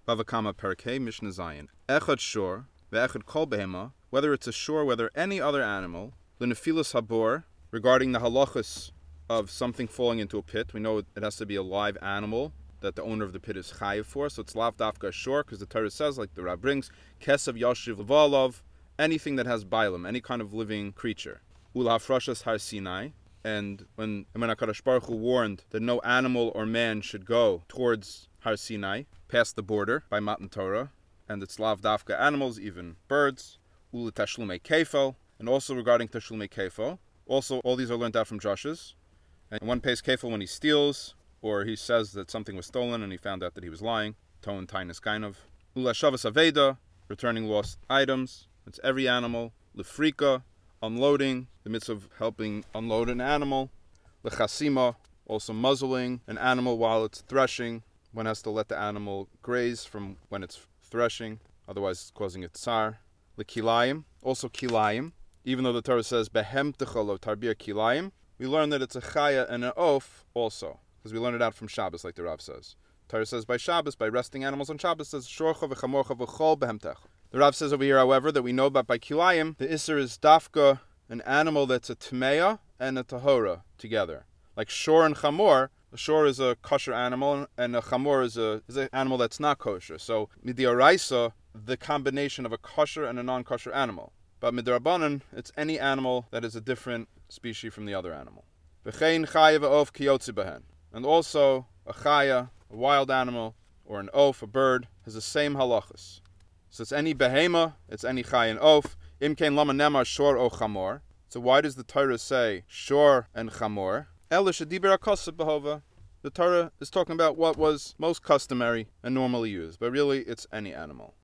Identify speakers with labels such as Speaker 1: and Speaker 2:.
Speaker 1: Bava Kama Perkei Mishnah Zayin. Echad shor ve'echad kol behema, whether it's a shor, whether any other animal, l'nefilas habor, regarding the halachas of something falling into a pit. We know it has to be a live animal that the owner of the pit is chayiv for, so it's lav dafka shor, because the Torah says, like the Rab brings, kesav yashiv levalov, anything that has bailam, any kind of living creature. Ulafrashas har Sinai, and when HaKadosh Baruch Hu warned that no animal or man should go towards Har Sinai, past the border by Matan Torah, and it's lav dafka animals, even birds, ula tashlume kefo, and also regarding tashlume kefo. Also, all these are learned out from drushes. And one pays kefo when he steals, or he says that something was stolen and he found out that he was lying. Ton tainus kainov. Ula shavas aveda, returning lost items. It's every animal. Lefrika, unloading, the mitzvah of helping unload an animal. Lechasima, also muzzling an animal while it's threshing. One has to let the animal graze from when it's threshing, otherwise it's causing it tsar. Lekilayim, also kilayim. Even though the Torah says behem techolo tarbir kilayim, we learn that it's a chaya and an oaf also, because we learn it out from Shabbos, like the Rav says. Torah says by Shabbos, by resting animals on Shabbos, says shorcha v'chamorcha v'chol behem tech. The Rav says over here, however, that we know that by kilayim, the isser is dafka, an animal that's a tmeya and a tahora together. Like shor and chamor, a shor is a kosher animal, and a chamor is an animal that's not kosher. So midiaraisa, the combination of a kosher and a non-kosher animal. But midrabanan, it's any animal that is a different species from the other animal. V'chein chaya v'of kiyotzi behen. And also, a chaya, a wild animal, or an oaf, a bird, has the same halachas. So it's any behema, it's any chaya and oaf. Imkein lama nemar shor o chamor. So why does the Torah say shor and chamor? Ela shediber akoseh behova. The Torah is talking about what was most customary and normally used, but really it's any animal.